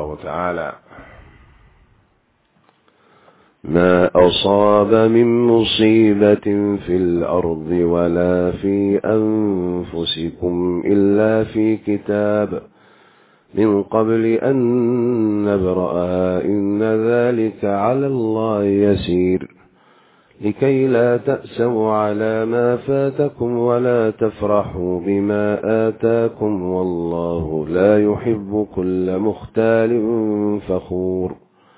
الله تعالى: ما أصاب من مصيبة في الأرض ولا في أنفسكم إلا في كتاب من قبل أن نبرأها إن ذلك على الله يسير لكي لا تأسوا على ما فاتكم ولا تفرحوا بما آتاكم والله لا يحب كل مختال فخور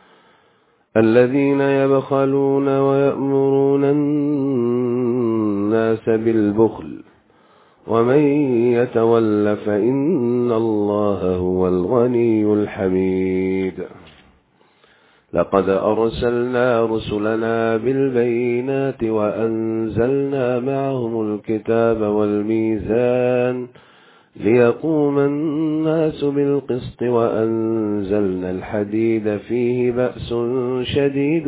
الذين يبخلون ويأمرون الناس بالبخل ومن يتول فإن الله هو الغني الحميد. لقد أرسلنا رسلنا بالبينات وأنزلنا معهم الكتاب والميزان ليقوم الناس بالقسط وأنزلنا الحديد فيه بأس شديد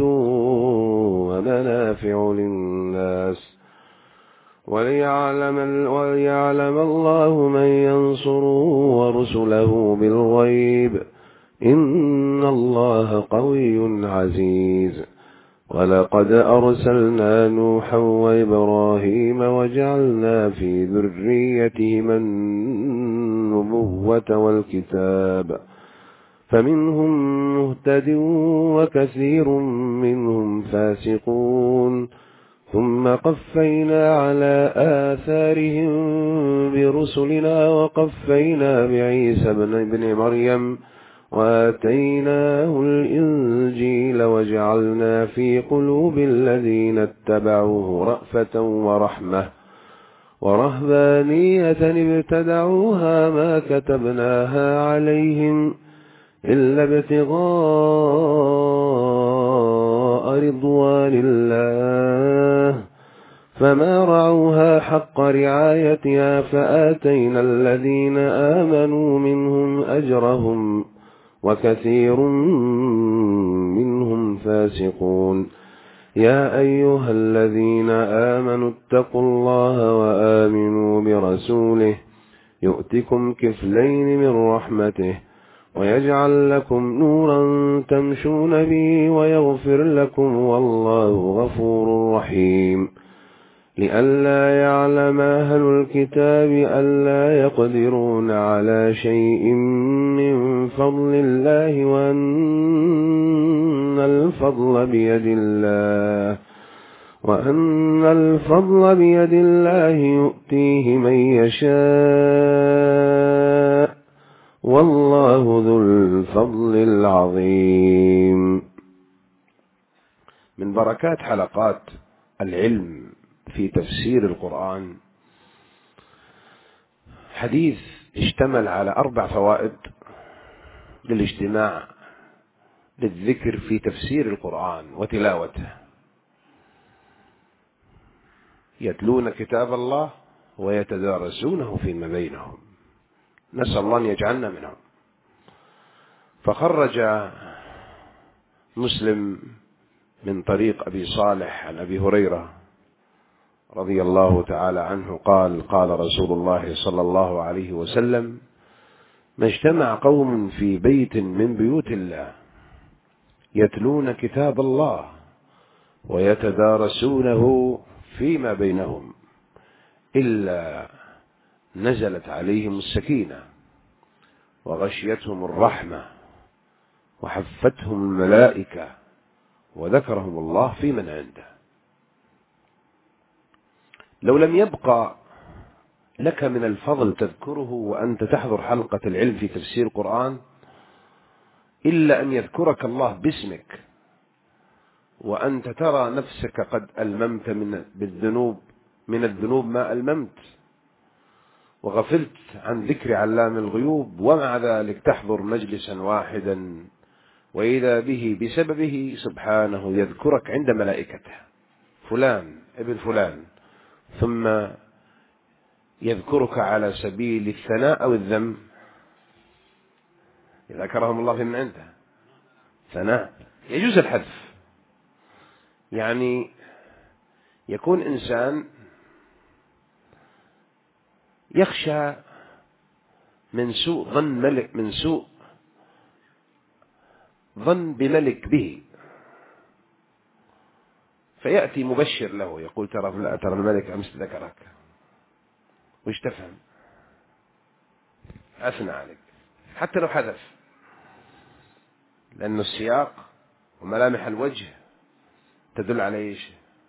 ومنافع للناس وليعلم الله من ينصره ورسله بالغيب إن الله قوي عزيز. ولقد أرسلنا نوحا وإبراهيم وجعلنا في ذريتهما النبوة والكتاب فمنهم مهتد وكثير منهم فاسقون ثم قفينا على آثارهم برسلنا وقفينا بعيسى بن مريم وآتيناه الإنجيل وجعلنا في قلوب الذين اتبعوه رأفة ورحمة ورهبانية ابتدعوها ما كتبناها عليهم إلا ابتغاء رضوان الله فما رعوها حق رعايتها فآتينا الذين آمنوا منهم أجرهم وكثير منهم فاسقون. يا أيها الذين آمنوا اتقوا الله وآمنوا برسوله يؤتكم كفلين من رحمته ويجعل لكم نورا تمشون به ويغفر لكم والله غفور رحيم. لئلا يعلم أهل الكتاب ألا يقدرون على شيء من فضل الله وأن الفضل بيد الله يؤتيه من يشاء والله ذو الفضل العظيم. من بركات حلقات العلم في تفسير القرآن حديث اشتمل على 4 فوائد للاجتماع للذكر في تفسير القرآن وتلاوته. يتلون كتاب الله ويتدارسونه فيما بينهم، نسأل الله أن يجعلنا منهم. فخرج مسلم من طريق أبي صالح عن أبي هريرة رضي الله تعالى عنه قال: قال رسول الله صلى الله عليه وسلم: ما اجتمع قوم في بيت من بيوت الله يتلون كتاب الله ويتدارسونه فيما بينهم إلا نزلت عليهم السكينة وغشيتهم الرحمة وحفتهم الملائكة وذكرهم الله في من عنده. لو لم يبقى لك من الفضل تذكره وأنت تحضر حلقة العلم في تفسير القرآن إلا أن يذكرك الله باسمك وأنت ترى نفسك قد ألممت من الذنوب ما ألممت وغفلت عن ذكر علام الغيوب، ومع ذلك تحضر مجلسا واحدا وإذا به بسببه سبحانه يذكرك عند ملائكته فلان ابن فلان، ثم يذكرك على سبيل الثناء أو الذم. إذا ذكرهم الله في من عنده ثناء يجوز الحذف، يعني يكون إنسان يخشى من سوء ظن ملك، من سوء ظن بملك به، فيأتي مبشر له يقول ترى الملك أمس ذكرك، وش تفهم؟ أثنى عليك حتى لو حدث، لأن السياق وملامح الوجه تدل على إيش؟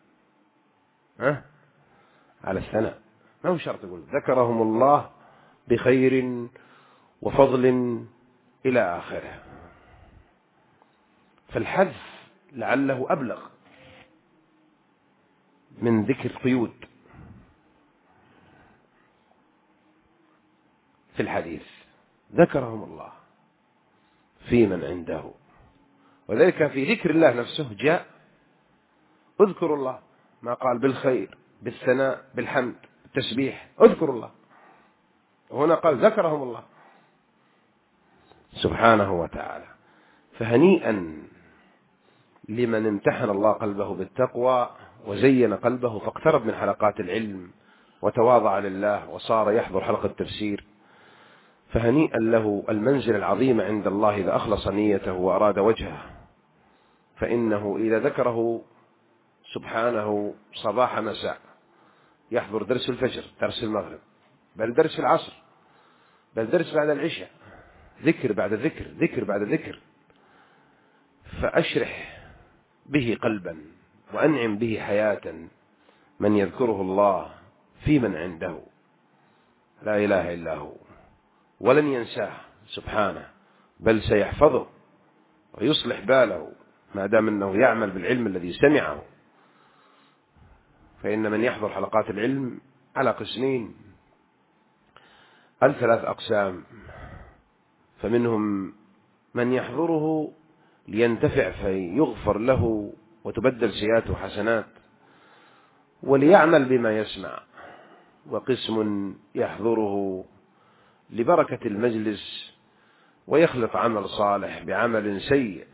على الثناء. ما هو شرط يقول ذكرهم الله بخير وفضل إلى آخره. فالحذف لعله أبلغ من ذكر قيود في الحديث. ذكرهم الله في من عنده، وذلك في ذكر الله نفسه جاء اذكروا الله، ما قال بالخير بالثناء بالحمد بالتسبيح، اذكروا الله. هنا قال ذكرهم الله سبحانه وتعالى. فهنيئا لمن امتحن الله قلبه بالتقوى وزين قلبه فاقترب من حلقات العلم وتواضع لله وصار يحضر حلقة تفسير، فهنيئا له المنزل العظيم عند الله إذا أخلص نيته وأراد وجهه. فإنه إذا ذكره سبحانه صباح مساء يحضر درس الفجر، درس المغرب، بل درس العصر، بل درس بعد العشاء، ذكر بعد ذكر، ذكر بعد ذكر، فأشرح به قلبا وأنعم به حياة من يذكره الله في من عنده لا إله إلا هو، ولن ينساه سبحانه، بل سيحفظه ويصلح باله ما دام أنه يعمل بالعلم الذي سمعه. فإن من يحضر حلقات العلم على قسمين، الثلاث أقسام. فمنهم من يحضره لينتفع فيغفر له وتبدل سيئاته حسنات وليعمل بما يسمع، وقسم يحضره لبركة المجلس ويخلط عمل صالح بعمل سيء،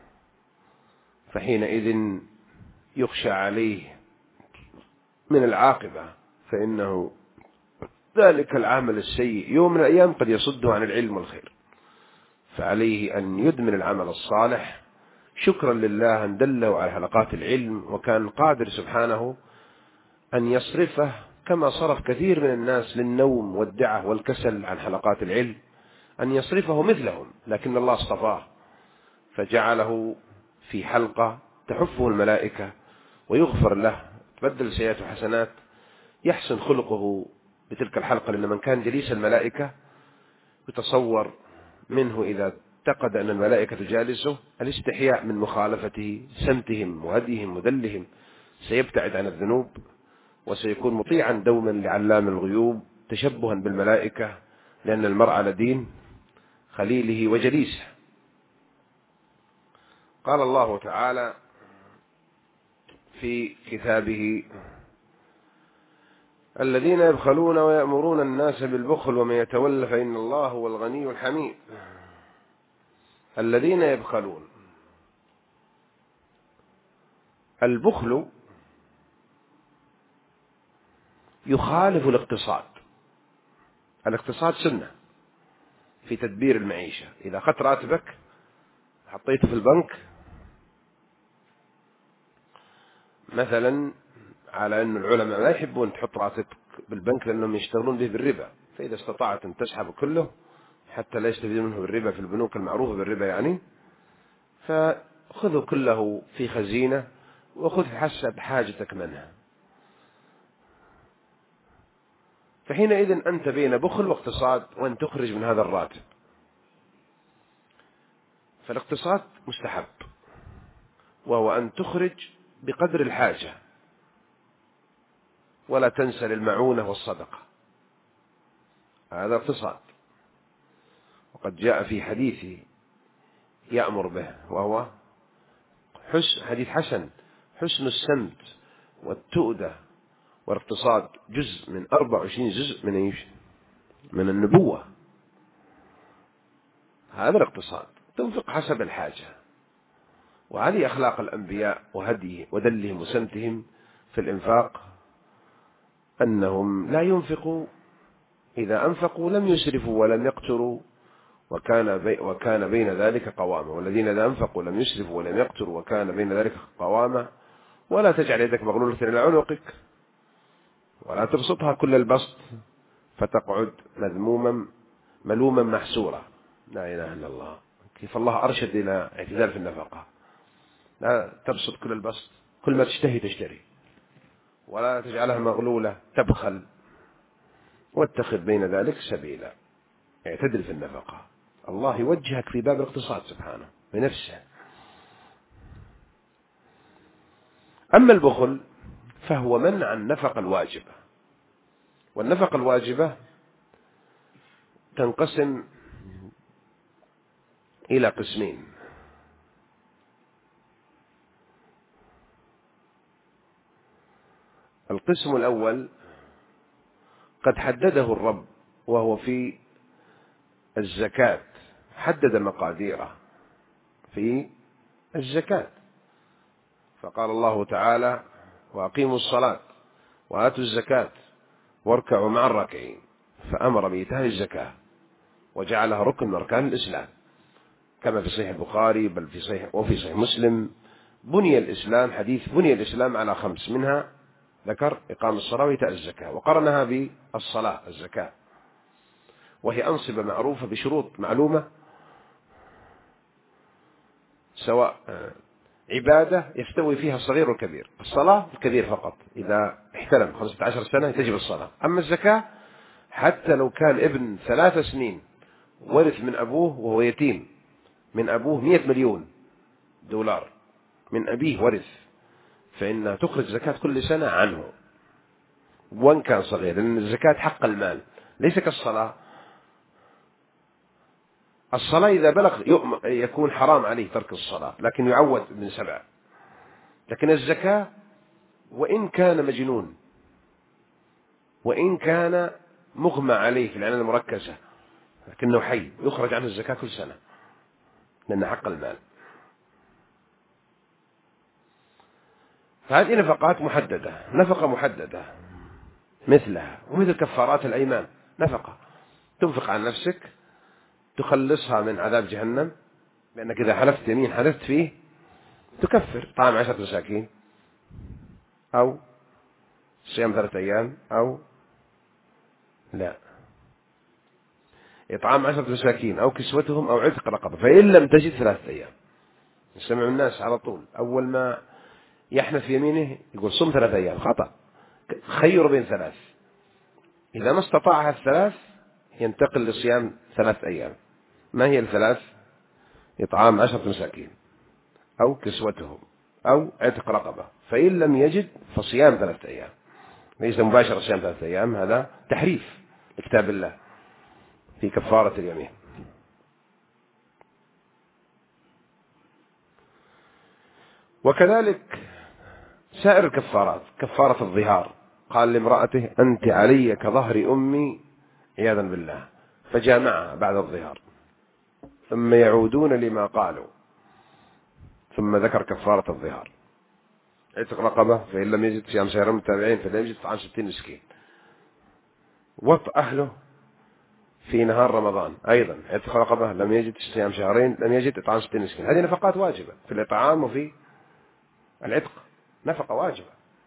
فحينئذ يخشى عليه من العاقبة، فإنه ذلك العمل السيء يوم من الأيام قد يصده عن العلم والخير. فعليه أن يدمن العمل الصالح شكرا لله أن دله على حلقات العلم، وكان قادر سبحانه أن يصرفه كما صرف كثير من الناس للنوم والدعة والكسل عن حلقات العلم، أن يصرفه مثلهم، لكن الله اصطفاه فجعله في حلقة تحفه الملائكة ويغفر له، تبدل سيئاته حسنات، يحسن خلقه بتلك الحلقة. لأن من كان جليس الملائكة يتصور منه إذا اعتقد أن الملائكة تجالسه الاستحياء من مخالفته سمتهم وهديهم ودلهم، سيبتعد عن الذنوب وسيكون مطيعا دوما لعلام الغيوب تشبها بالملائكة، لأن المرء على دين خليله وجليسه. قال الله تعالى في كتابه الذين يبخلون ويأمرون الناس بالبخل ومن يتولى فإن الله هو الغني الحميد. الذين يبخلون، البخل يخالف الاقتصاد. الاقتصاد سنة في تدبير المعيشة. إذا أخذت راتبك حطيته في البنك مثلا، على أن العلماء لا يحبون تحط راتبك بالبنك لأنهم يشتغلون به بالربا، فإذا استطعت أن تسحب كله حتى لا يستفيد منه بالربا في البنوك المعروفة بالربا يعني، فخذه كله في خزينة وخذ حسب حاجتك منها. فحينئذ أنت بين بخل واقتصاد، وأن تخرج من هذا الراتب. فالاقتصاد مستحب، وهو أن تخرج بقدر الحاجة ولا تنسى للمعونة والصدقة، هذا اقتصاد. وقد جاء في حديث يأمر به، وهو حديث حسن: حسن السمت والتؤدة والاقتصاد جزء من 24 جزء من النبوة. هذا الاقتصاد، تنفق حسب الحاجة، وهذه أخلاق الأنبياء وهديهم ودلهم وسمتهم في الإنفاق، أنهم لا ينفقوا، إذا أنفقوا لم يسرفوا ولم يقتروا وكان بين ذلك قوامة، والذين إذا أنفقوا لم يسرفوا ولم يقتروا وكان بين ذلك قوامة. ولا تجعل يدك مغلولة إلى عنقك ولا تبسطها كل البسط فتقعد مذموما ملوما محسورا. لا إله إلا الله. كيف الله أرشد إلى اعتدال في النفقة. لا تبسط كل البسط، كل ما تشتهي تشتري، ولا تجعلها مغلولة تبخل، واتخذ بين ذلك سبيلا. اعتدل في النفقة. الله يوجهك في باب الاقتصاد سبحانه بنفسه. أما البخل فهو منع النفقة الواجبة، والنفقة الواجبة تنقسم إلى قسمين. القسم الأول قد حدده الرب وهو في الزكاة، حدد مقاديره في الزكاة، فقال الله تعالى: وأقيموا الصلاة وآتوا الزكاة واركعوا مع الراكعين، فأمر بإيتاء الزكاة وجعلها ركن من أركان الإسلام، كما في صحيح البخاري بل وفي صحيح مسلم. بني الإسلام، حديث بني الإسلام على 5، منها ذكر إقام الصلاة وإيتاء الزكاة، وقرنها بالصلاة الزكاة، وهي أنصبة معروفة بشروط معلومة، سواء عبادة يستوي فيها الصغير والكبير. الصلاة الكبير فقط إذا احتلم 15 سنة تجب الصلاة. أما الزكاة حتى لو كان ابن 3 سنين ورث من أبوه وهو يتيم، من أبوه 100 مليون دولار من أبيه ورث، فإنها تخرج زكاة كل سنة عنه وان كان صغير، لأن الزكاة حق المال ليس كالصلاة. الصلاة إذا بلغ يكون حرام عليه ترك الصلاة، لكن يعود من 7. لكن الزكاة وإن كان مجنون وإن كان مغمى عليه في العناية المركزة لكنه حي يخرج عنه الزكاة كل سنة لأن حق المال. فهذه نفقات محددة، نفقة محددة مثلها، ومثل كفارات الأيمان نفقة تنفق عن نفسك تخلصها من عذاب جهنم، لأنك إذا حلفت يمين حلفت فيه تكفر طعام 10 مساكين أو صيام 3 أيام أو لا إطعام 10 مساكين أو كسوتهم أو عتق رقبة، فإن لم تجد 3 أيام. نسمع الناس على طول أول ما يحنث في يمينه يقول صم 3 أيام، خطأ. خير بين 3، إذا ما استطاعها 3 ينتقل لصيام 3 أيام. ما هي 3؟ إطعام 10 مساكين أو كسوتهم أو عتق رقبة، فإن لم يجد فصيام 3 أيام، ليس مباشرة صيام 3 أيام، هذا تحريف لكتاب الله في كفارة اليمين. وكذلك سائر الكفارات، كفارة الظهار، قال لامرأته: أنت علي كظهر أمي عياذا بالله، فجامعها بعد الظهار، ثم يعودون لما قالوا، ثم ذكر كفارة الظهار. عتق رقبة فإن لم يجد صيام شهرين متابعين، فإن لم يجد طعام 60 مسكين. وطأ أهله في نهار رمضان أيضا، عتق رقبة لم يجد صيام شهرين لم يجد إطعام 60 مسكين. هذه نفقات واجبة في الإطعام وفي العتق، نفقة واجبة.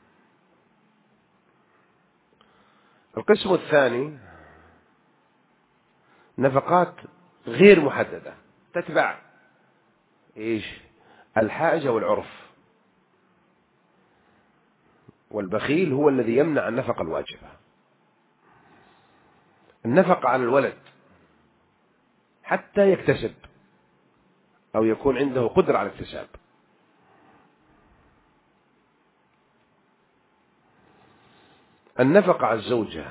القسم الثاني نفقات غير محددة تتبع إيش؟ الحاجة والعرف. والبخيل هو الذي يمنع النفقة الواجبة. النفقة على الولد حتى يكتسب أو يكون عنده قدرة على الاكتساب. النفقة على الزوجة،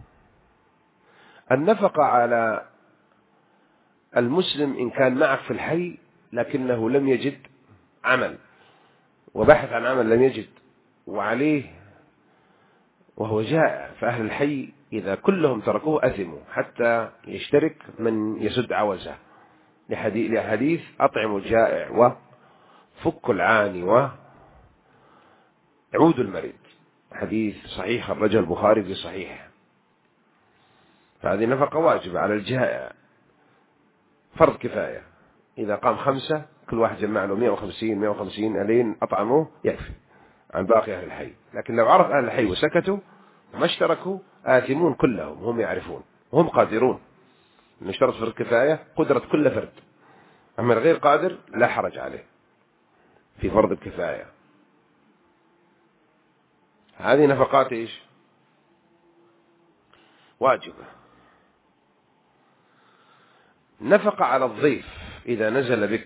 النفقة على المسلم إن كان معك في الحي لكنه لم يجد عمل وبحث عن عمل لم يجد وعليه وهو جائع، فأهل الحي إذا كلهم تركوه أثموا حتى يشترك من يسد عوزه، لحديث أطعموا الجائع وفكوا العاني وعودوا المريض، حديث صحيح الرجل البخاري في صحيح. فهذه نفقة واجبة على الجائع. فرض كفاية. إذا قام 5 كل واحد جمع له 150 ألين أطعموه يكفي عن باقي أهل الحي. لكن لو عرف أهل الحي وسكتوا وما اشتركوا آثمون كلهم، هم يعرفون وهم قادرون. نشترط فرض كفاية قدرة كل فرد، أما الغير قادر لا حرج عليه في فرض الكفاية. هذه نفقات إيش؟ واجبة. نفقة على الضيف إذا نزل بك،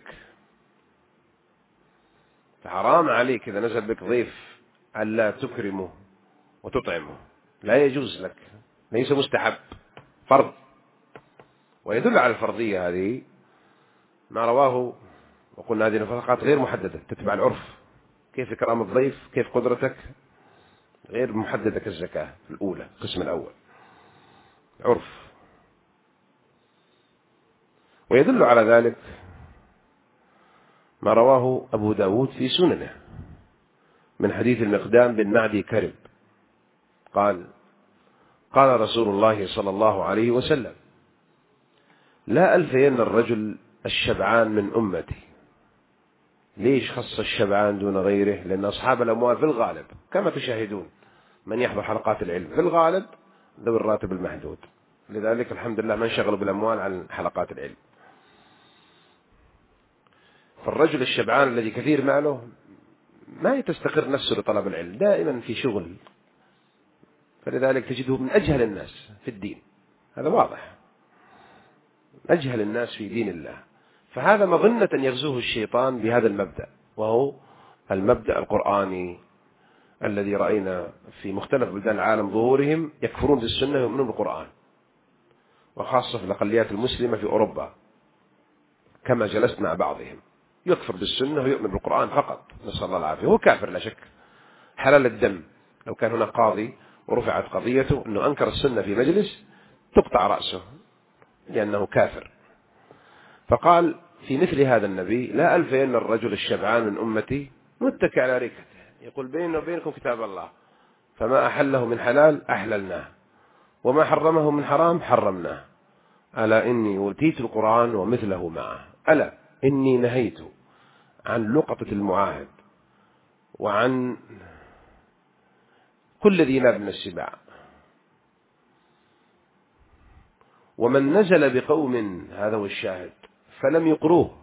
حرام عليك إذا نزل بك ضيف ألا تكرمه وتطعمه، لا يجوز لك، ليس مستحب، فرض. ويدل على الفرضية هذه ما رواه، وقلنا هذه نفقات غير محددة تتبع العرف. كيف إكرام الضيف، كيف قدرتك، غير محددة كالزكاة الأولى القسم الأول، عرف. ويدل على ذلك ما رواه أبو داود في سننه من حديث المقدام بن معدي كرب قال: قال رسول الله صلى الله عليه وسلم: لا ألفين الرجل الشبعان من أمتي. ليش خص الشبعان دون غيره؟ لأن أصحاب الأموال في الغالب كما تشاهدون من يحضر حلقات العلم في الغالب ذوي الراتب المحدود، لذلك الحمد لله ما انشغلوا بالأموال عن حلقات العلم. فالرجل الشبعان الذي كثير ماله ما تستقر نفسه لطلب العلم، دائما في شغل، فلذلك تجده من أجهل الناس في الدين، هذا واضح، أجهل الناس في دين الله. فهذا مظنة يغزوه الشيطان بهذا المبدأ، وهو المبدأ القرآني الذي رأينا في مختلف بلدان العالم ظهورهم يكفرون بالسنة ويؤمنون بالقرآن، وخاصة في الأقليات المسلمة في أوروبا كما جلست مع بعضهم، يكفر بالسنة ويؤمن بالقرآن فقط، نسأل الله العافية. هو كافر لا شك، حلال الدم. لو كان هناك قاضي ورفعت قضيته أنه أنكر السنة في مجلس تقطع رأسه لأنه كافر. فقال في مثل هذا النبي: لا ألفين الرجل الشبعان من أمتي متكئ على ركبته يقول بيننا وبينكم كتاب الله، فما أحله من حلال أحللناه وما حرمه من حرام حرمناه، ألا إني أوتيت القرآن ومثله معه، ألا إني نهيت عن لقطة المعاهد وعن كل ذي ناب من السباع، ومن نزل بقوم، هذا هو الشاهد، فلم يقروه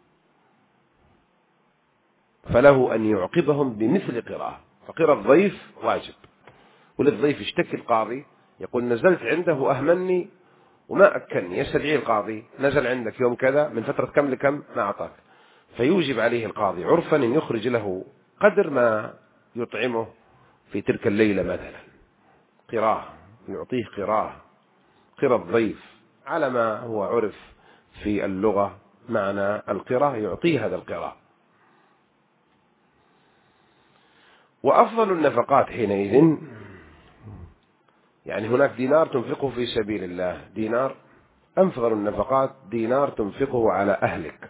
فله أن يعقبهم بمثل قراءة. فقراءة الضيف واجب، وللضيف يشتكي القاضي يقول نزلت عنده وأهمني وما أكلني، يستدعي القاضي نزل عندك يوم كذا من فترة كم لكم ما أعطاك، فيوجب عليه القاضي عرفا أن يخرج له قدر ما يطعمه في تلك الليلة مثلا، قراءة، يعطيه قراءة الضيف على ما هو عرف في اللغة معنى القراءة، يعطيه هذا القراءة. وأفضل النفقات حينئذ، يعني هناك دينار تنفقه في سبيل الله، دينار، أفضل النفقات دينار تنفقه على أهلك.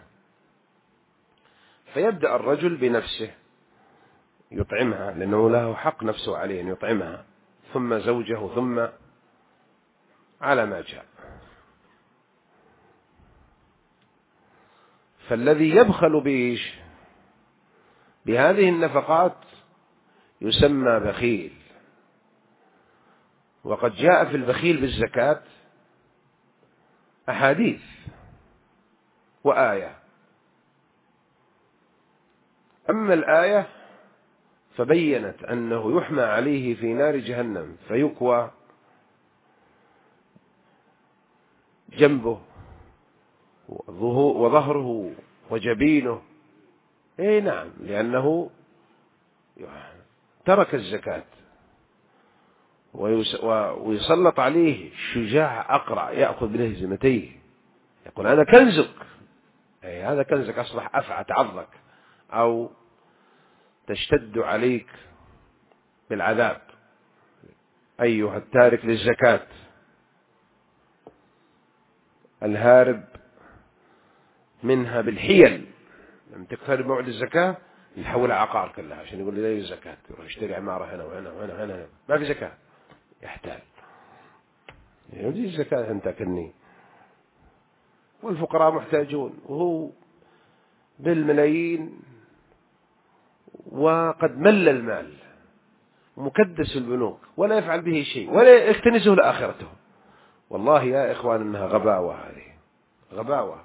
فيبدأ الرجل بنفسه يطعمها لأنه له حق نفسه عليه أن يطعمها، ثم زوجه، ثم على ما جاء. فالذي يبخل بهذه النفقات يسمى بخيل. وقد جاء في البخيل بالزكاة أحاديث وآية. أما الآية فبينت أنه يحمى عليه في نار جهنم فيكوى جنبه وظهره وجبينه، اي نعم، لأنه ترك الزكاة. ويسلط عليه شجاع أقرع يأخذ بلهزمتيه يقول أنا كنزك، أي هذا كنزك، أصبح أفعى تعضك أو تشتد عليك بالعذاب أيها التارك للزكاة الهارب منها بالحيل. لما تقترب موعد الزكاة يحول عقار كلها عشان يقول لي لا الزكاة، يروح يشتري عمارة هنا وهنا وهنا وهنا، ما في زكاة، يحتال يودي الزكاة أنت كني. والفقراء محتاجون، وهو بالملايين وقد مل المال ومكدس البنوك ولا يفعل به شيء ولا يكتنزه لآخرته. والله يا إخوان إنها غباوة، هذه غباوة.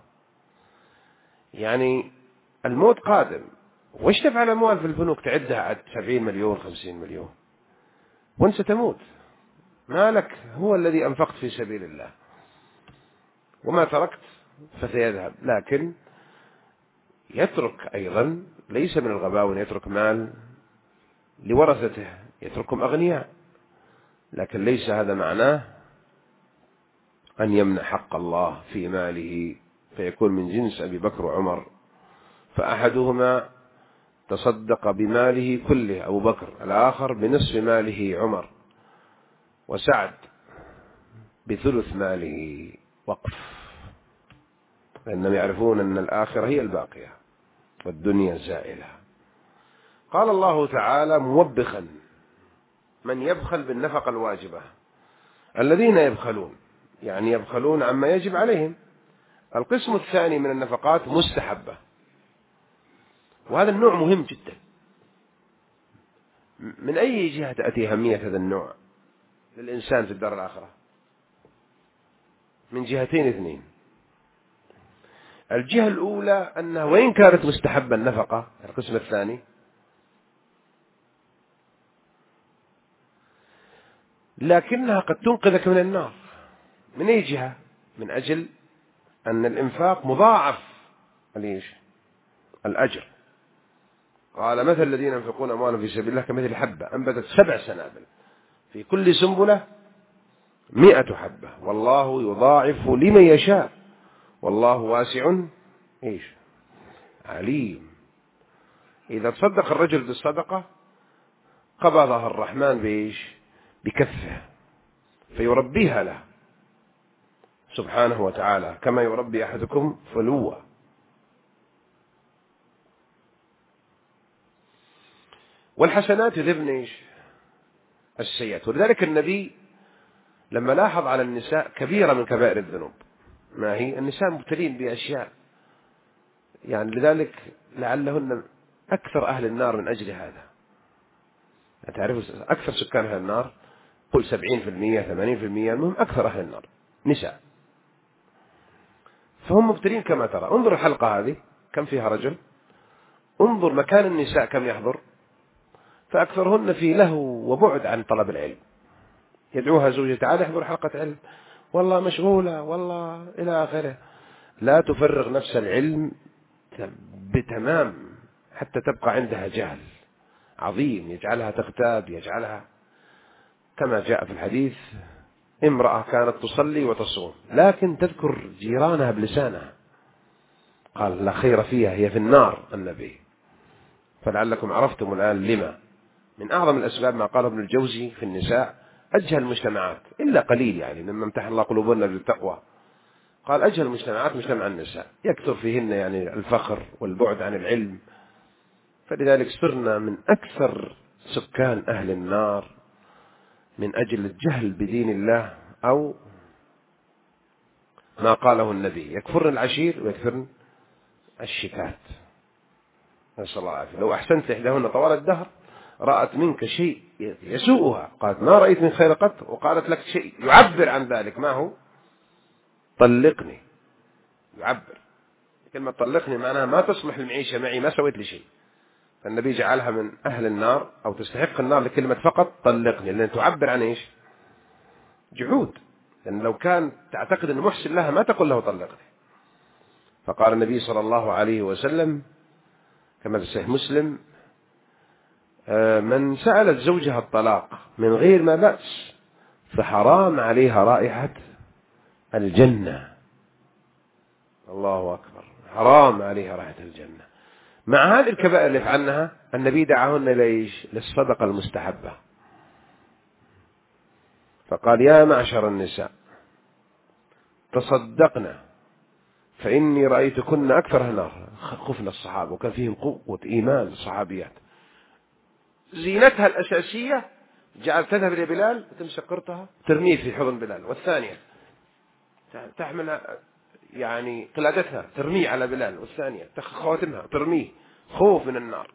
يعني الموت قادم، وش تفعل أموال في البنوك تعدها عد 70 مليون 50 مليون وانت ستموت؟ مالك؟ هو الذي أنفقت في سبيل الله وما تركت فسيذهب. لكن يترك أيضا، ليس من الغباء أن يترك مال لورثته، يتركهم أغنياء، لكن ليس هذا معناه أن يمنع حق الله في ماله فيكون من جنس أبي بكر وعمر. فأحدهما تصدق بماله كله أبو بكر، الآخر بنصف ماله عمر، وسعد بثلث ماله وقف، لأنهم يعرفون أن الآخرة هي الباقية والدنيا زائلة. قال الله تعالى موبخا من يبخل بالنفقة الواجبة: الذين يبخلون، يعني يبخلون عما يجب عليهم. القسم الثاني من النفقات مستحبة، وهذا النوع مهم جدا. من أي جهة تأتي أهمية هذا النوع للإنسان في الدار الآخرة؟ من جهتين اثنين. الجهة الأولى أنها وإن كانت مستحبة النفقة، القسم الثاني، لكنها قد تنقذك من النار. من أي جهة؟ من أجل أن الإنفاق مضاعف الأجر. قال مثل الذين ينفقون أموالهم في سبيل الله كمثل حبة أنبتت 7 سنابل في كل سنبلة 100 حبة والله يضاعف لمن يشاء والله واسع عليم. إذا تصدق الرجل بالصدقة قبضها الرحمن بكفه فيربيها له سبحانه وتعالى، كما يربي أحدكم فلوة. والحسنات يذهبن السيئات. ولذلك النبي لما لاحظ على النساء كبيرة من كبائر الذنوب، ما هي؟ النساء مبتلين بأشياء، يعني لذلك لعلهن أكثر أهل النار من أجل هذا. تعرفوا أكثر سكان أهل النار، قل 70% 80%، المهم أكثر أهل النار نساء، فهم مبتلين كما ترى. انظر الحلقة هذه كم فيها رجل، انظر مكان النساء كم يحضر، فأكثرهن في لهو وبعد عن طلب العلم. يدعوها زوجها تعال احضر حلقة علم، والله مشغولة، والله إلى آخره. لا تفرغ نفس العلم بتمام حتى تبقى عندها جهل عظيم يجعلها تغتاب، يجعلها كما جاء في الحديث: امرأة كانت تصلي وتصوم لكن تذكر جيرانها بلسانها، قال لا خير فيها، هي في النار النبي. فلعلكم عرفتم الآن لما. من أعظم الأسباب ما قاله ابن الجوزي في النساء: أجهل المجتمعات إلا قليل يعني مما امتحن الله قلوبنا بالتقوى، قال أجهل المجتمعات مجتمع النساء، يكثر فيهن يعني الفخر والبعد عن العلم، فلذلك صرنا من أكثر سكان أهل النار من أجل الجهل بدين الله، أو ما قاله النبي: يكفرن العشير ويكفرن الشتات، نسأل الله العافية. لو أحسنت إحداهن طوال الدهر رأت منك شيء يسوءها، قالت ما رأيت من خير قط، وقالت لك شيء يعبر عن ذلك، ما هو؟ طلقني. يعبر كلمة طلقني معناها ما تصلح المعيشة معي، ما سويت لي شيء. فالنبي جعلها من أهل النار أو تستحق النار لكلمة فقط طلقني، لأن تعبر عن جحود. لأن لو كان تعتقد أن محسن لها ما تقول له طلقني. فقال النبي صلى الله عليه وسلم كما في صحيح مسلم: من سألت زوجها الطلاق من غير ما بأس فحرام عليها رائحة الجنة. الله أكبر، حرام عليها رائحة الجنة. مع هذه الكبائر اللي فعلناها النبي دعاهن للصدقة المستحبة، فقال: يا معشر النساء تصدقنا فإني رأيتكن أكثر النار. خفنا الصحابة وكان فيهم قوة إيمان الصحابيات. زينتها الأساسية جعل تذهب إلى بلال وتمسك قرطها ترميه في حضن بلال، والثانية تحمل يعني قلادتها ترميه على بلال، والثانية خواتمها ترميه خوف من النار.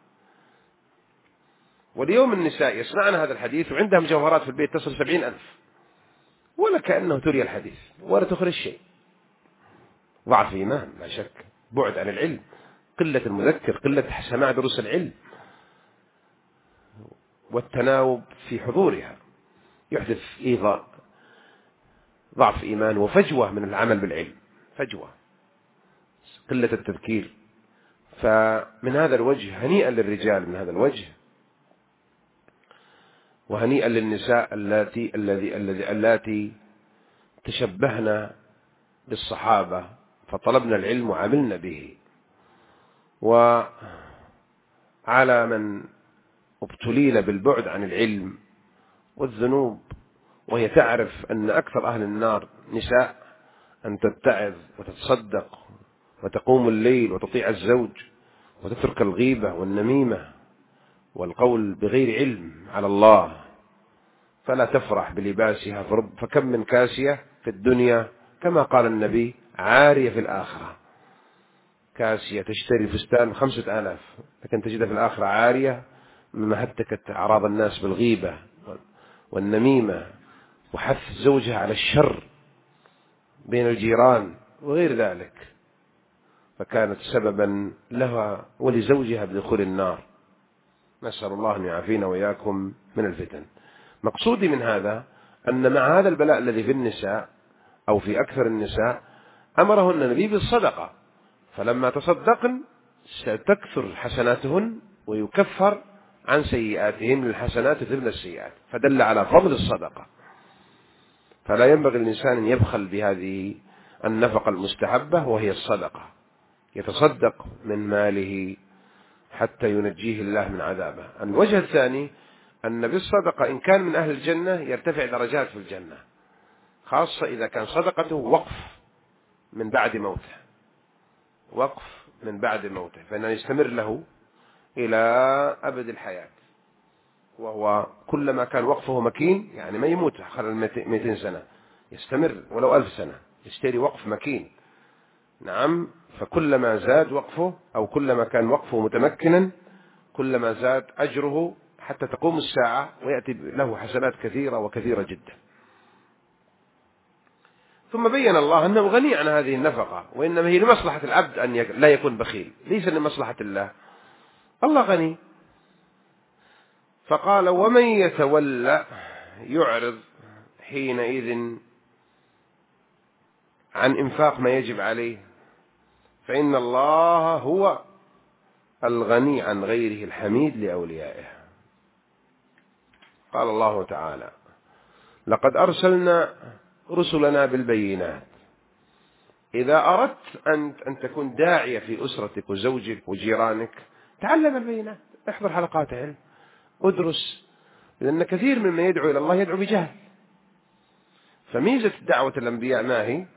واليوم النساء يسمعن هذا الحديث وعندهم جوهرات في البيت تصل 70,000، ولا كأنه تري الحديث ولا تخرج شيء. ضعف إيمان لا شك، بعد عن العلم، قلة المذكر، قلة سماع دروس العلم والتناوب في حضورها يحدث إيضاء ضعف إيمان وفجوة من العمل بالعلم، فجوة، قلة التذكير. فمن هذا الوجه هنيئا للرجال من هذا الوجه، وهنيئا للنساء اللاتي تشبهن بالصحابة فطلبنا العلم وعملنا به. وعلى من ابتليل بالبعد عن العلم والذنوب وهي تعرف أن أكثر أهل النار نساء، أن تتعظ وتتصدق وتقوم الليل وتطيع الزوج وتترك الغيبة والنميمة والقول بغير علم على الله، فلا تفرح بلباسها. فكم من كاسية في الدنيا كما قال النبي عارية في الآخرة، كاسية تشتري فستان 5,000 لكن تجدها في الآخرة عارية مما هتكت أعراض الناس بالغيبة والنميمة وحث زوجها على الشر بين الجيران وغير ذلك، فكانت سببا لها ولزوجها بدخول النار. نسأل الله أن يعافينا وإياكم من الفتن. مقصودي من هذا أن مع هذا البلاء الذي في النساء أو في أكثر النساء أمرهن النبي بالصدقة، فلما تصدقن ستكثر حسناتهن ويكفر عن سيئاتهن الحسنات تذهبن السيئات، فدل على فضل الصدقة. فلا ينبغي الإنسان أن يبخل بهذه النفقة المستحبة وهي الصدقة، يتصدق من ماله حتى ينجيه الله من عذابه. الوجه الثاني أن بالصدقة إن كان من أهل الجنة يرتفع درجات في الجنة، خاصة إذا كان صدقته وقف من بعد موته، وقف من بعد موته، فإنه يستمر له إلى أبد الحياة. وهو كلما كان وقفه مكين، يعني ما يموت خلال 200 سنة، يستمر ولو 1000 سنة، يشتري وقف مكين. نعم، فكلما زاد وقفه أو كلما كان وقفه متمكنا كلما زاد أجره حتى تقوم الساعة ويأتي له حسنات كثيرة وكثيرة جدا. ثم بين الله أنه غني عن هذه النفقة، وإنما هي لمصلحة العبد أن لا يكون بخيل، ليس لمصلحة الله. الله غني، فقال ومن يتولى يعرض حينئذ عن إنفاق ما يجب عليه فإن الله هو الغني عن غيره الحميد لأوليائه. قال الله تعالى لقد أرسلنا رسلنا بالبينات. إذا أردت أن تكون داعية في أسرتك وزوجك وجيرانك تعلم البينات، احضر حلقات علم، ادرس، لأن كثير مما يدعو إلى الله يدعو بجهل. فميزة دعوة الأنبياء ما هي؟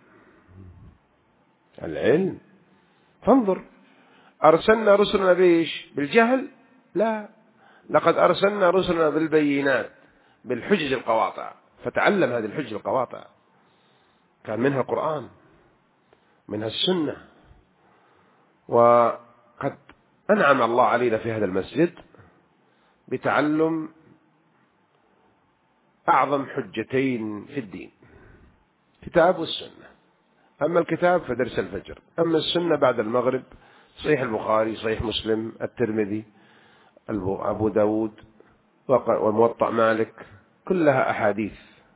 العلم. فانظر، أرسلنا رسلنا بإيش؟ بالجهل؟ لا، لقد أرسلنا رسلنا بالبينات، بالحجج القواطع، فتعلم هذه الحجج القواطع، كان منها القرآن، منها السنة. وقد أنعم الله علينا في هذا المسجد بتعلم أعظم حجتين في الدين، كتاب والسنة. أما الكتاب فدرس الفجر، أما السنة بعد المغرب، صحيح البخاري، صحيح مسلم، الترمذي، أبو داود، وموطأ مالك، كلها أحاديث.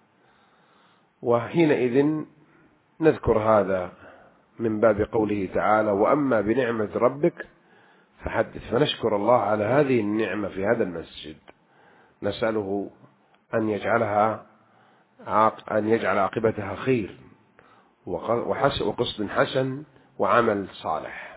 وحينئذ نذكر هذا من باب قوله تعالى وأما بنعمة ربك فحدث. فنشكر الله على هذه النعمة في هذا المسجد، نسأله أن يجعل عاقبتها خير وقصد حسن وعمل صالح.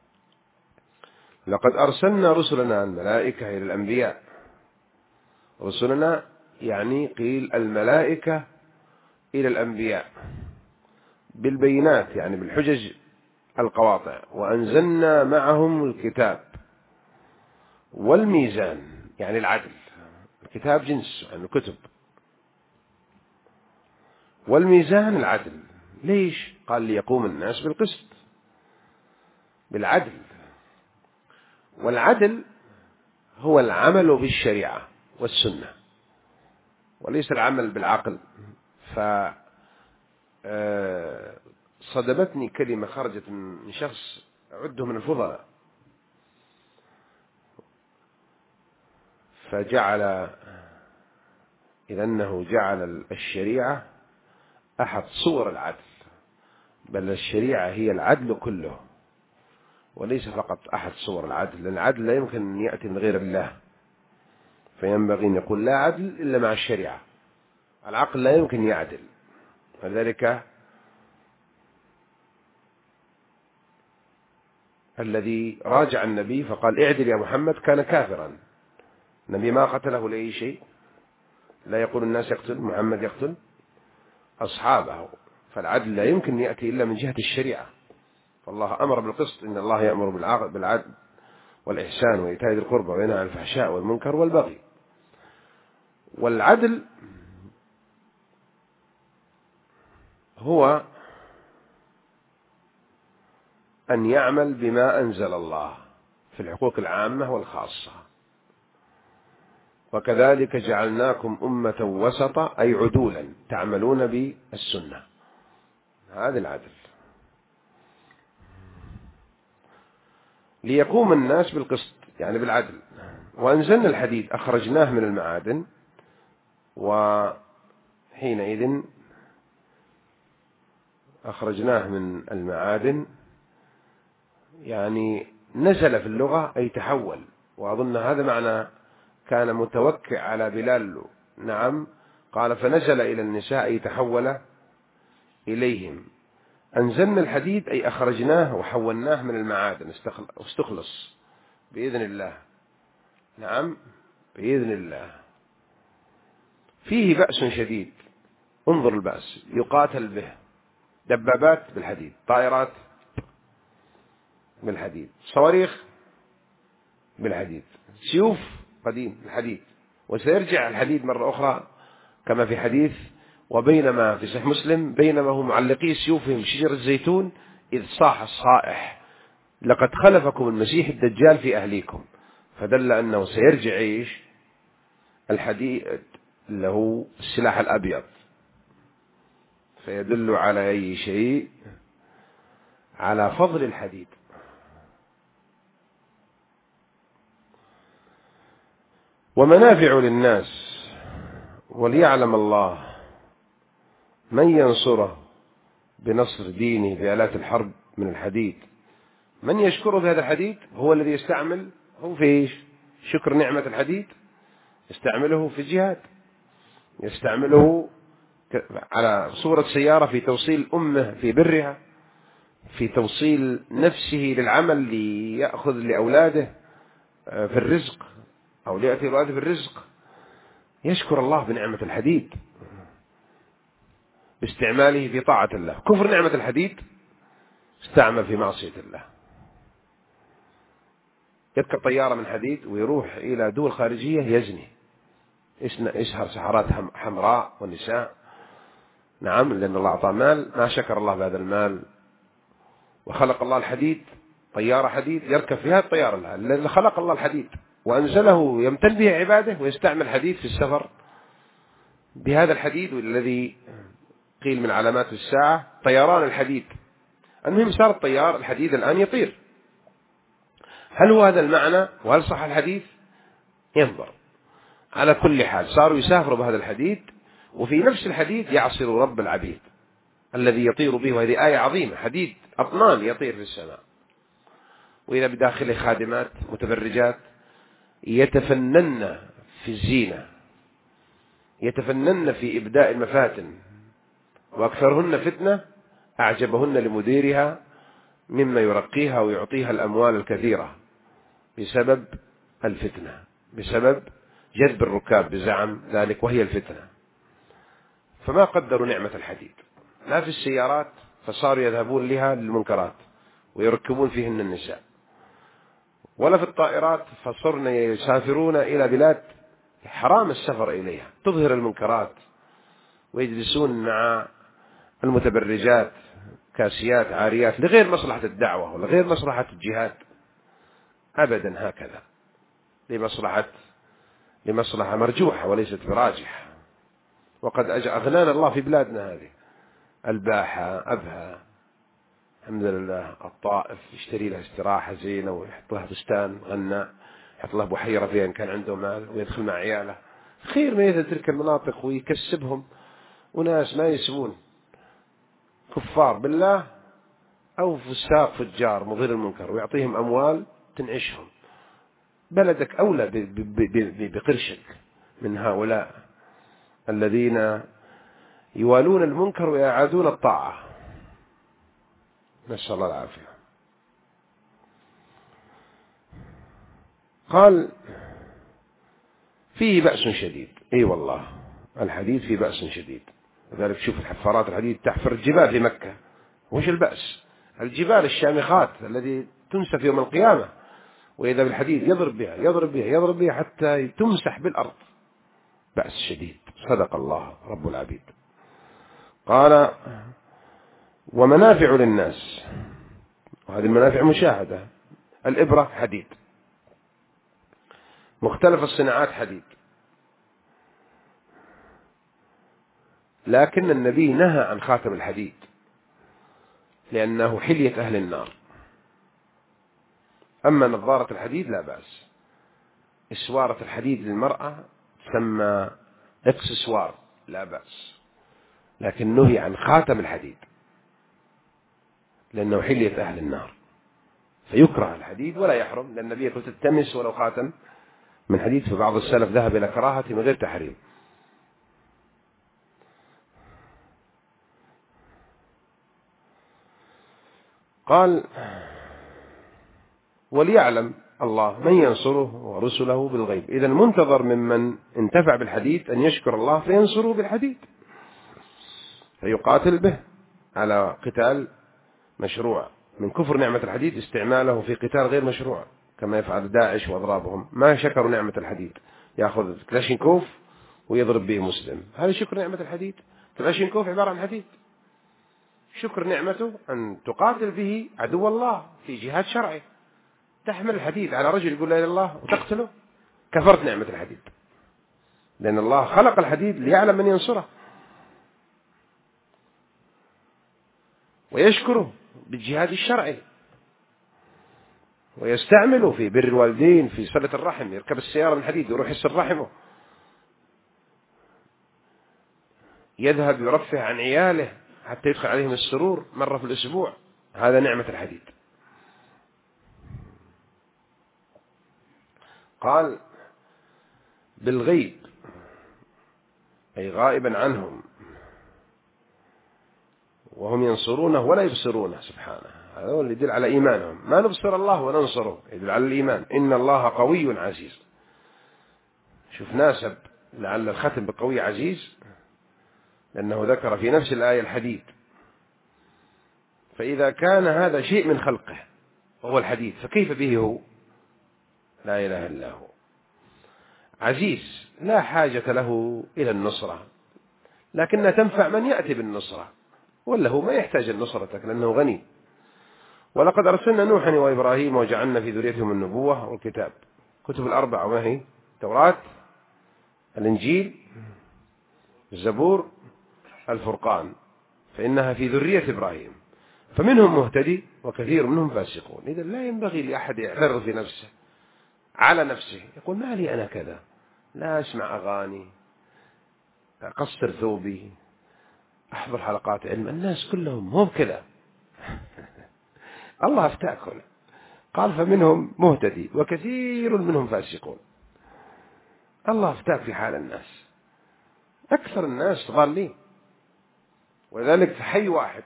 لقد أرسلنا رسلنا الملائكة إلى الأنبياء، رسلنا يعني قيل الملائكة إلى الأنبياء بالبينات يعني بالحجج القواطع، وأنزلنا معهم الكتاب والميزان يعني العدل. الكتاب جنس يعني الكتب، والميزان العدل ليش؟ قال ليقوم الناس بالقسط، بالعدل. والعدل هو العمل بالشريعة والسنة وليس العمل بالعقل. صدمتني كلمة خرجت من شخص أعده من الفضلاء، فجعل إذ أنه جعل الشريعة أحد صور العدل، بل الشريعة هي العدل كله وليس فقط أحد صور العدل، لأن العدل لا يمكن أن يأتي من غير الله، فينبغي أن يقول لا عدل إلا مع الشريعة. العقل لا يمكن يعدل، فذلك الذي راجع النبي فقال اعدل يا محمد كان كافرا. النبي ما قتله لأي شيء، لا يقول الناس يقتل، محمد يقتل أصحابه. فالعدل لا يمكن يأتي إلا من جهة الشريعة. فالله أمر بالقسط، إن الله يأمر بالعدل والإحسان وإيتاء ذي القربى وينهى عن الفحشاء والمنكر والبغي. والعدل هو أن يعمل بما أنزل الله في الحقوق العامة والخاصة. وكذلك جعلناكم أمة وسطا أي عدولا تعملون بالسنة. هذا العدل. ليقوم الناس بالقسط يعني بالعدل. وأنزلنا الحديد أخرجناه من المعادن، وحينئذ أخرجناه من المعادن يعني نزل في اللغة أي تحول، وأظن هذا معنى كان متوكئ على بلال. نعم، قال فنزل إلى النساء أي تحول إليهم. أنزلنا الحديد أي أخرجناه وحولناه من المعادن، استخلص بإذن الله. نعم بإذن الله. فيه بأس شديد، انظر البأس، يقاتل به دبابات بالحديد، طائرات بالحديد، صواريخ بالحديد، سيوف قديم بالحديد، وسيرجع الحديد مرة أخرى كما في حديث وبينما في صحيح مسلم بينما هم معلقي سيوفهم شجر الزيتون إذ صاح الصائح لقد خلفكم المسيح الدجال في أهليكم. فدل أنه سيرجع إيش؟ الحديد له السلاح الأبيض، فيدل على أي شيء؟ على فضل الحديد. ومنافع للناس وليعلم الله من ينصره بنصر دينه بآلات الحرب من الحديد. من يشكره بهذا الحديد هو الذي يستعمل، هو في إيش؟ شكر نعمة الحديد، يستعمله في الجهاد، يستعمله على صورة سيارة في توصيل أمه في برها، في توصيل نفسه للعمل ليأخذ لأولاده في الرزق أو ليأتي أولاده في الرزق. يشكر الله بنعمة الحديد باستعماله في طاعة الله. كفر نعمة الحديد استعمل في معصية الله. يركب طيارة من حديد ويروح إلى دول خارجية يزني، يسهر سحرات حمراء والنساء. نعم، لأن الله أعطاه مال ما شكر الله بهذا المال. وخلق الله الحديد، طيارة حديد يركب فيها الطيارة الذي خلق الله الحديد وأنزله يمتن به عباده، ويستعمل حديد في السفر بهذا الحديد. والذي قيل من علامات الساعة طيران الحديد. المهم صار الطيار الحديد الآن يطير. هل هو هذا المعنى وهل صح الحديث؟ ينظر. على كل حال صاروا يسافروا بهذا الحديد، وفي نفس الحديد يعصر رب العبيد الذي يطير به. وهذه آية عظيمة، حديد أطنان يطير في السماء، وإذا بداخله خادمات متبرجات يتفنن في الزينة، يتفنن في إبداء المفاتن، وأكثرهن فتنة أعجبهن لمديرها مما يرقيها ويعطيها الأموال الكثيرة بسبب الفتنة، بسبب جذب الركاب بزعم ذلك وهي الفتنة. فما قدروا نعمة الحديد لا في السيارات، فصاروا يذهبون لها للمنكرات ويركبون فيهن النساء، ولا في الطائرات فصرن يسافرون إلى بلاد حرام السفر إليها تظهر المنكرات، ويجلسون مع المتبرجات كاسيات عاريات لغير مصلحة الدعوة ولغير مصلحة الجهاد، أبدا، هكذا لمصلحة مرجوحة وليست براجحة. وقد أغنانا الله في بلادنا هذه، الباحة، أبها، الحمد لله، الطائف يشتري له استراحة زينة ويحط له بستان غناء، يحط له بحيرة فيها إن كان عنده مال، ويدخل مع عياله. خير ما يذهب تلك المناطق ويكسبهم وناس ما يسوون، كفار بالله أو فساق فجار مظهر المنكر، ويعطيهم أموال تنعشهم. بلدك أولى بقرشك من هؤلاء الذين يوالون المنكر ويعادون الطاعة، نسأل الله العافية. قال فيه بأس شديد. اي والله الحديد فيه بأس شديد، لذلك شوف الحفارات الحديد تحفر الجبال في مكة. وش البأس؟ الجبال الشامخات التي تنسف يوم القيامة، وإذا بالحديد يضرب بها حتى تمسح بالأرض. بأس شديد، صدق الله رب العبيد. قال ومنافع للناس، وهذه المنافع مشاهدة. الإبرة حديد، مختلف الصناعات حديد، لكن النبي نهى عن خاتم الحديد لأنه حلية أهل النار. أما نظارة الحديد لا بأس. إسوارة الحديد للمرأة تسمى إكسسوار، لا بأس، لكن نهي عن خاتم الحديد لأنه حلية أهل النار، فيكره الحديد ولا يحرم، لأن النبي يقول تلتمس ولو خاتم من حديد، فبعض السلف ذهب إلى كراهة من غير تحريم. قال وليعلم الله من ينصره ورسله بالغيب. إذا المنتظر ممن انتفع بالحديد أن يشكر الله فينصره بالحديد، فيقاتل به على قتال مشروع. من كفر نعمة الحديد استعماله في قتال غير مشروع، كما يفعل داعش وأضرابهم، ما شكروا نعمة الحديد، يأخذ كلاشينكوف ويضرب به مسلم. هذا شكر نعمة الحديد؟ كلاشينكوف عبارة عن حديد. شكر نعمته أن تقاتل به عدو الله في جهاد شرعي، تحمل الحديد على رجل يقول لا إله إلا الله وتقتله، كفرت نعمة الحديد، لأن الله خلق الحديد ليعلم من ينصره ويشكره بالجهاد الشرعي، ويستعمله في بر الوالدين، في صلة الرحم، يركب السيارة من حديد ويروح يصل رحمه، يذهب يرفه عن عياله حتى يدخل عليهم السرور مرة في الأسبوع. هذا نعمة الحديد. قال بالغيب أي غائبا عنهم، وهم ينصرونه ولا يبصرونه سبحانه. هذا هو اللي يدل على إيمانهم. ما نبصر الله وننصره يدل على الإيمان. إن الله قوي عزيز. شوف ناسب لعل الختم بقوي عزيز لأنه ذكر في نفس الآية الحديد، فإذا كان هذا شيء من خلقه وهو الحديد فكيف به هو؟ لا إله إلا هو. عزيز لا حاجة له إلى النصرة، لكنها تنفع من يأتي بالنصرة، ولا هو ما يحتاج النصرتك لأنه غني. ولقد أرسلنا نوحا وإبراهيم وجعلنا في ذريتهم النبوة والكتاب. كتب الأربعة ما هي؟ التوراة، الإنجيل، الزبور، الفرقان، فإنها في ذرية إبراهيم، فمنهم مهتدي وكثير منهم فاسقون. إذا لا ينبغي لأحد يعترض في نفسه على نفسه، يقول ما لي أنا كذا، لا أسمع أغاني، أقصر ثوبي، أحضر حلقات علم، الناس كلهم هم كذا. الله افتاكم، قال فمنهم مهتدي وكثير منهم فاسقون. الله افتاك في حال الناس، أكثر الناس ضالين. وذلك في حي واحد،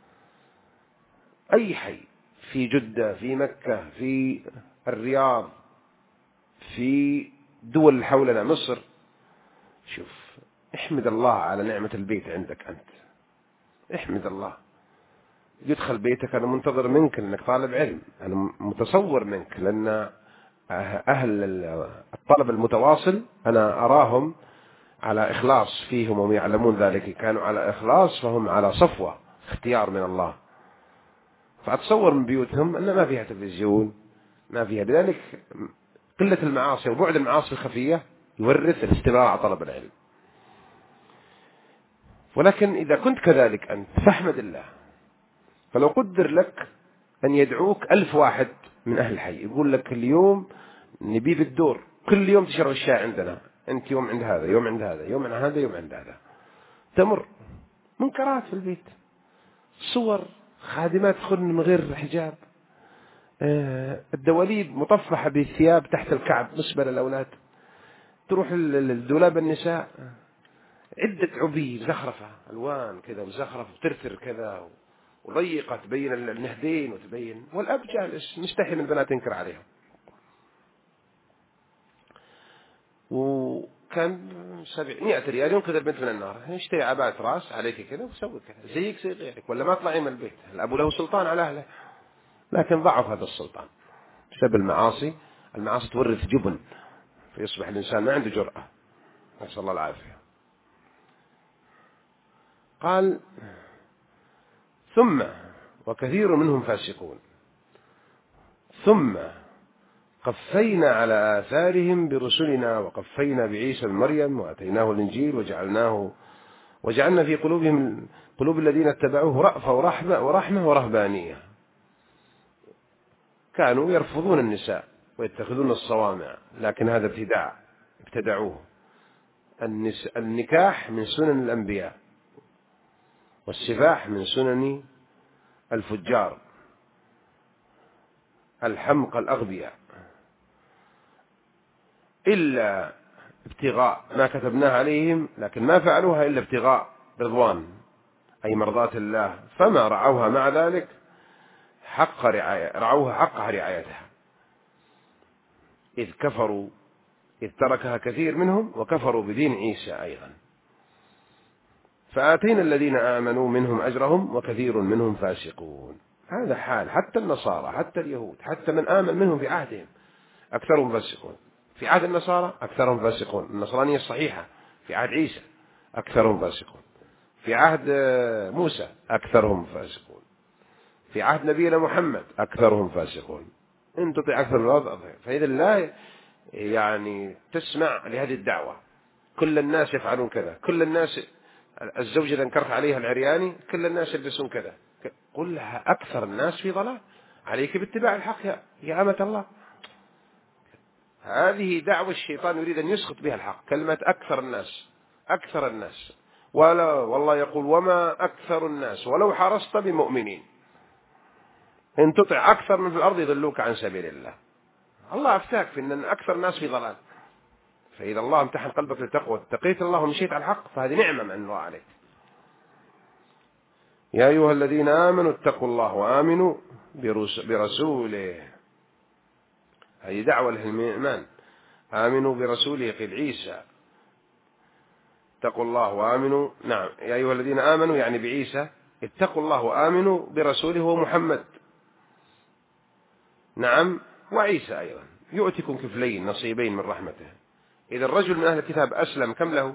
أي حي، في جدة، في مكة، في الرياض، في دول حولنا، مصر، شوف احمد الله على نعمة البيت عندك أنت، احمد الله. يدخل بيتك أنا منتظر منك أنك طالب علم، أنا متصور منك، لأن أهل الطلب المتواصل أنا أراهم على إخلاص فيهم وهم يعلمون ذلك، كانوا على إخلاص فهم على صفوة اختيار من الله. فأتصور من بيوتهم أن ما فيها تلفزيون، ما فيها، لذلك قلة المعاصي وبعد المعاصي الخفية يورث الاستمرار على طلب العلم. ولكن إذا كنت كذلك أنت فاحمد الله. فلو قدر لك أن يدعوك 1000 واحد من أهل الحي يقول لك اليوم نبي في الدور كل يوم تشرب الشاي عندنا، أنت يوم عند هذا، يوم عند هذا، يوم عند هذا، يوم عند هذا، تمر منكرات في البيت، صور خادمات تخرج من غير حجاب، الدواليب مطفحة بالثياب تحت الكعب بالنسبة للأولاد، تروح الدولاب النساء عدة عبي مزخرفة ألوان كذا مزخرفة وترتر كذا وضيقة تبين النهدين وتبين، والأب جالس مستحي من البنات ينكر عليها. وكان 700 ريال ينقذ البنت من النار، اشتري عباءة راس عليك كذا وسوي كذا زيك زي غيرك، ولا ما طلعي من البيت. الأب له سلطان على أهله، لكن ضعف هذا السلطان بسبب المعاصي. المعاصي تورث جبن، فيصبح الإنسان ما عنده جرأة، نسأل الله العافية. قال ثم وكثير منهم فاسقون ثم قفينا على آثارهم برسلنا وقفينا بعيسى بن مريم وأتيناه الإنجيل وجعلنا في قلوبهم قلوب الذين اتبعوه رأفة ورحمة ورهبانية. كانوا يرفضون النساء ويتخذون الصوامع، لكن هذا ابتدعوه. النكاح من سنن الأنبياء، والسفاح من سنن الفجار الحمقى الأغبياء، إلا ابتغاء ما كتبناه عليهم، لكن ما فعلوها إلا ابتغاء رضوان أي مرضات الله، فما رعوها مع ذلك رعوها حقها رعايتها، إذ تركها كثير منهم وكفروا بدين عيسى أيضا. فآتينا الذين آمنوا منهم أجرهم وكثير منهم فاسقون. هذا حال حتى النصارى، حتى اليهود، حتى من آمن منهم في عهدهم أكثرهم فاسقون. في عهد النصارى أكثرهم فاسقون، النصرانية الصحيحة في عهد عيسى أكثرهم فاسقون، في عهد موسى أكثرهم فاسقون، في عهد نبينا محمد أكثرهم فاسقون. إن تطيع أكثر الأرض. فإذا لا يعني تسمع لهذه الدعوة، كل الناس يفعلون كذا، كل الناس الزوجة إذا انكرت عليها العرياني كل الناس يلبسون كذا، قل لها أكثر الناس في ضلال، عليك باتباع الحق يا أمة الله. هذه دعوة الشيطان يريد أن يسقط بها الحق، كلمة أكثر الناس، أكثر الناس، ولا والله يقول وما أكثر الناس ولو حرصت بمؤمنين، إن تطع أكثر من في الأرض يضلوك عن سبيل الله. الله أفتاك في أن أكثر الناس في ضلال، فإذا الله امتحن قلبك للتقوى اتقيت الله ومشيت على الحق فهذه نعمة من الله عليك. يا أيها الذين آمنوا اتقوا الله وآمنوا برسوله، هذه دعوة للإيمان، آمنوا برسوله قيل عيسى، اتقوا الله وآمنوا. نعم يا أيها الذين آمنوا يعني بعيسى، اتقوا الله وآمنوا برسوله ومحمد. نعم وعيسى أيضا يؤتكم كفلين نصيبين من رحمته. إذا الرجل من أهل الكتاب أسلم كم له؟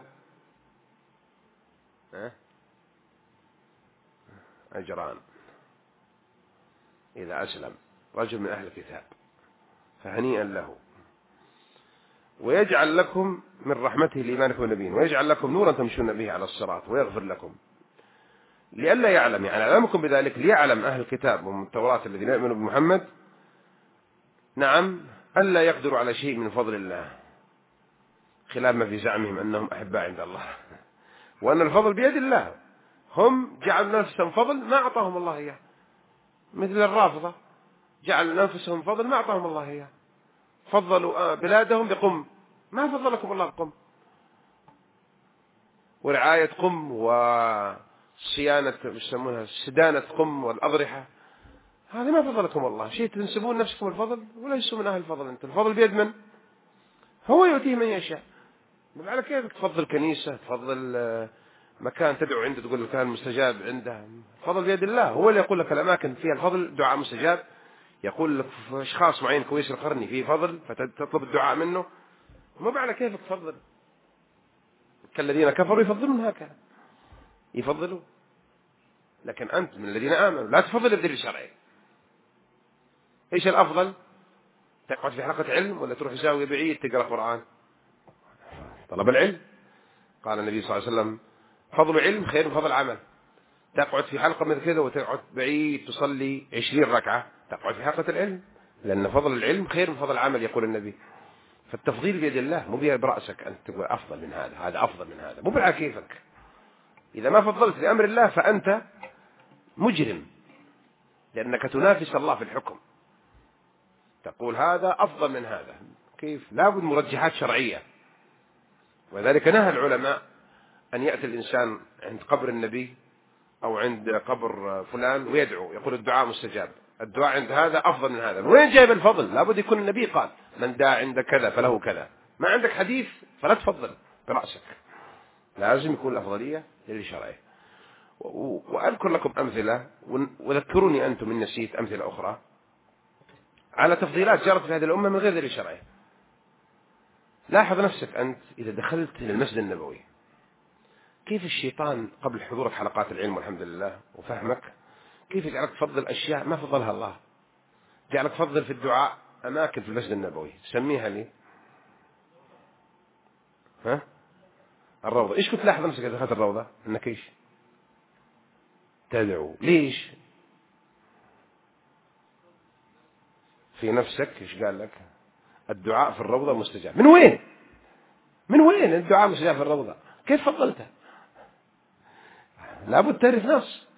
أجران إذا أسلم رجل من أهل الكتاب، فهنيئا له. ويجعل لكم من رحمته لإيمانكم والنبيين، ويجعل لكم نورا تمشون به على الصراط ويغفر لكم. لئلا يعلم، يعني أعلمكم بذلك ليعلم أهل الكتاب ومن التوراة الذين يؤمنوا بمحمد، نعم ألا يقدروا على شيء من فضل الله، خلاف ما في زعمهم أنهم أحباء عند الله، وأن الفضل بيد الله. هم جعلوا نفسهم فضل ما أعطاهم الله إياه، مثل الرافضة جعلوا نفسهم فضل ما أعطاهم الله إياه، فضلوا بلادهم بقم، ما فضلكم الله بقم، ورعاية قم وصيانة يسمونها سدانة قم والأضرحة، هذا ما فضلكم الله شيء تنسبون نفسكم الفضل وليسوا من أهل الفضل. أنت الفضل بيد من؟ هو يؤتيه من يشاء. على كيف تفضل كنيسة، تفضل مكان تدعو عنده تقول الكلام مستجاب عنده، الفضل بيد الله. هو اللي يقول لك الأماكن فيها الفضل دعاء مستجاب، يقول لك في أشخاص معين كويس القرني فيه فضل فتطلب الدعاء منه. ما على كيف تفضل كالذين كفروا يفضلون هكذا يفضلون، لكن أنت من الذين آمنوا لا تفضل الدليل الشرعي. إيش الأفضل؟ تقعد في حلقة علم ولا تروح زاوية بعيد تقرأ قرآن؟ طلب العلم. قال النبي صلى الله عليه وسلم فضل علم خير من فضل عمل. تقعد في حلقة مثل كذا وتقعد بعيد تصلي 20 ركعة، تقعد في حلقة العلم، لأن فضل العلم خير من فضل العمل يقول النبي. فالتفضيل بيد الله، مو برأسك أنت تقول أفضل من هذا، هذا أفضل من هذا، مو على كيفك. إذا ما فضلت لأمر الله فأنت مجرم، لأنك تنافس الله في الحكم، تقول هذا أفضل من هذا. كيف؟ لابد مرجحات شرعية. وذلك نهى العلماء أن يأتي الإنسان عند قبر النبي أو عند قبر فلان ويدعو، يقول الدعاء مستجاب، الدعاء عند هذا أفضل من هذا. وين جايب الفضل؟ لابد يكون النبي قال من دعا عند كذا فله كذا. ما عندك حديث فلا تفضل برأسك، لازم يكون الأفضلية للشرع. وأذكر لكم أمثلة وذكروني أنتم إن نسيت أمثلة أخرى على تفضيلات جرت في هذه الأمة من غير دليل شرعي. لاحظ نفسك أنت إذا دخلت إلى المسجد النبوي كيف الشيطان قبل حضورك حلقات العلم والحمد لله وفهمك كيف يجعلك تفضل أشياء ما فضلها الله، جعلك تفضل في الدعاء أماكن في المسجد النبوي. سميها لي الروضة. إيش كنت لاحظ نفسك إذا دخلت الروضة أنك إيش تدعو؟ ليش في نفسك إيش قال لك الدعاء في الروضة مستجاب؟ من وين الدعاء مستجاب في الروضة؟ كيف فضلته؟ لابد تعرف نص.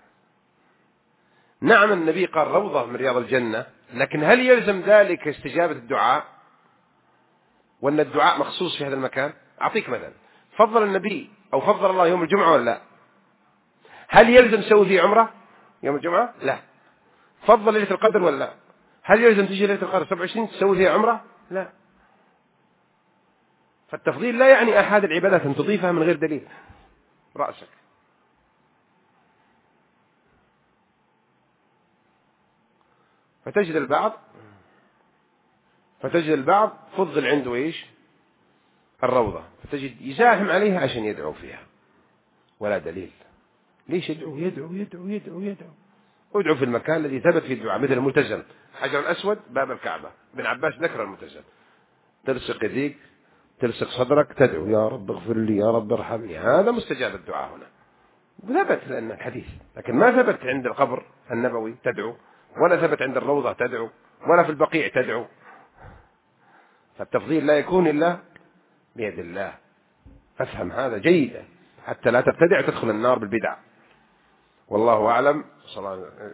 نعم النبي قال روضة من رياض الجنة، لكن هل يلزم ذلك استجابة الدعاء وأن الدعاء مخصوص في هذا المكان؟ أعطيك مثلا، فضل النبي أو فضل الله يوم الجمعة ولا لا؟ هل يلزم تسوي فيه عمرة يوم الجمعة؟ لا. فضل ليلة القدر ولا لا؟ هل يلزم تجي ليلة القدر 27 تسوي فيها عمرة؟ لا. فالتفضيل لا يعني أحد العبادات أن تضيفها من غير دليل رأسك. فتجد البعض فضل عنده إيش الروضة، فتجد يزاحم عليها عشان يدعو فيها ولا دليل. ليش يدعو في المكان الذي ثبت فيه الدعاء، مثل الملتزم حجر الأسود باب الكعبة، ابن عباس ذكر الملتزم، تلصق يديك تلصق صدرك تدعو يا رب اغفر لي يا رب ارحمني، هذا مستجاب الدعاء هنا ثبت لأن الحديث. لكن ما ثبت عند القبر النبوي تدعو، ولا ثبت عند الروضة تدعو، ولا في البقيع تدعو. فالتفضيل لا يكون إلا بيد الله. فافهم هذا جيدا حتى لا تبتدع تدخل النار بالبدع. والله أعلم.